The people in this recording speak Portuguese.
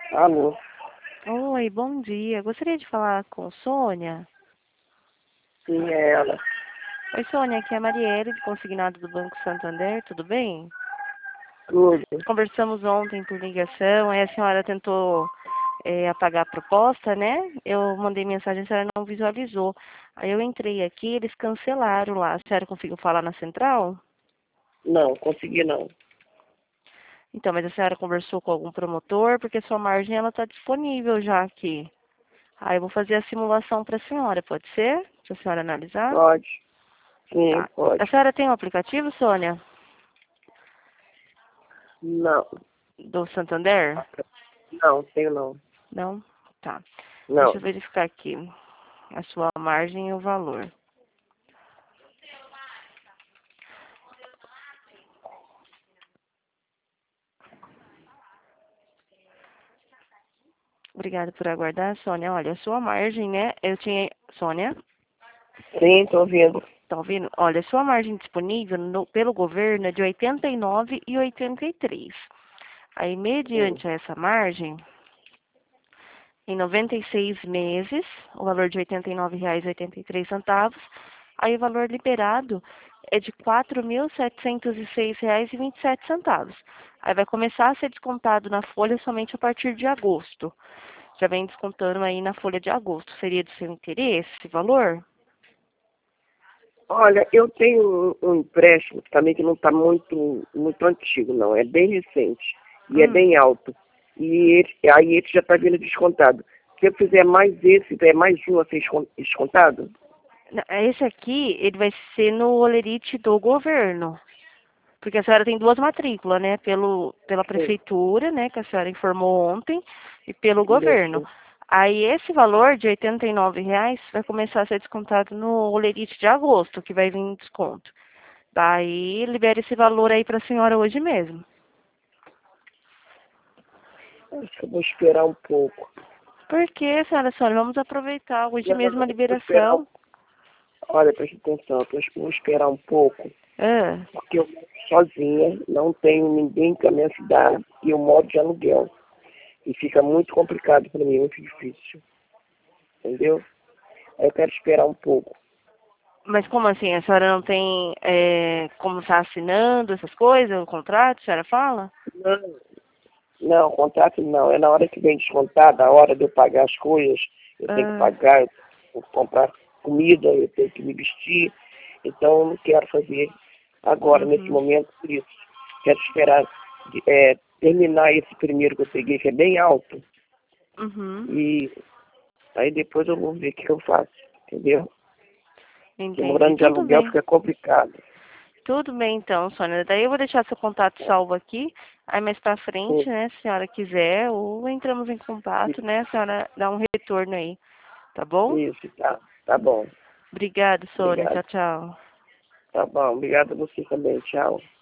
Alô? Oi, bom dia. Gostaria de falar com Sônia. Sim, é ela. Oi, Sônia, aqui é a Marielle, de consignado do Banco Santander, tudo bem? Tudo. Conversamos ontem por ligação, aí a senhora tentou apagar a proposta, né? Eu mandei mensagem, a senhora não visualizou. Aí eu entrei aqui, eles cancelaram lá. A senhora conseguiu falar na central? Não, consegui não. Então, mas a senhora conversou com algum promotor, porque sua margem ela está disponível já aqui. Aí eu vou fazer a simulação para a senhora, pode ser? Para a senhora analisar? Pode? Sim, Tá. pode. A senhora tem um aplicativo, Sônia? Não, Do Santander? não, tenho não. Não? Tá. Deixa Não. eu verificar aqui a sua margem e o valor. Obrigada por aguardar, Sônia. Olha, a sua margem, né? Eu tinha. Sônia, Sim, tô ouvindo. tá ouvindo? Olha, a sua margem disponível pelo governo é de 89,83. Aí, Sim. mediante essa margem, em 96 meses, o valor de R$ 89,83, aí o valor liberado é de R$ 4.706,27. Aí vai começar a ser descontado na folha somente a partir de agosto. Já vem descontando aí na folha de agosto. Seria do seu interesse esse valor? Olha, eu tenho um empréstimo também que não está muito antigo, não. É bem recente. E é bem Hum. alto. Aí ele já está vindo descontado. Se eu fizer mais esse, é mais um a ser descontado? Esse aqui, ele vai ser no Olerite do governo. Porque a senhora tem duas matrículas, né? Pela Sim. prefeitura, né? Que a senhora informou ontem, e pelo governo. Isso. Aí esse valor de R$ 89 vai começar a ser descontado no Olerite de agosto, que vai vir em desconto. Daí libera esse valor aí para a senhora hoje mesmo. Acho que eu vou esperar um pouco. Por que, senhora Sônia? Vamos aproveitar hoje Não, mesmo a eu vou esperar liberação. Olha, preste atenção, eu vou esperar um pouco, Ah, porque eu moro sozinha, não tenho ninguém para me ajudar e eu moro de aluguel. E fica muito complicado para mim, muito difícil. Entendeu? Aí eu quero esperar um pouco. mas como assim? A senhora não tem como estar assinando essas coisas, o contrato, a senhora fala? Não, não, contrato não. É na hora que vem descontada, a hora de eu pagar as coisas, eu tenho que Ah, pagar, eu tenho que comprar comida, eu tenho que me vestir. Então eu não quero fazer agora, nesse uhum, momento, por isso. Quero esperar terminar esse primeiro que eu peguei, que é bem alto. uhum. E aí depois eu vou ver o que eu faço, entendeu? Porque Entendi. morando de aluguel fica complicado. Tudo bem então, Sônia. Daí eu vou deixar seu contato salvo aqui. Aí mais pra frente, Sim, né, se a senhora quiser, ou entramos em contato, né, a senhora dá um retorno aí, tá bom? isso, tá. Tá bom. Obrigada, Sônia. Obrigado. Tchau, tchau. Tá bom. Obrigado a você também. Tchau.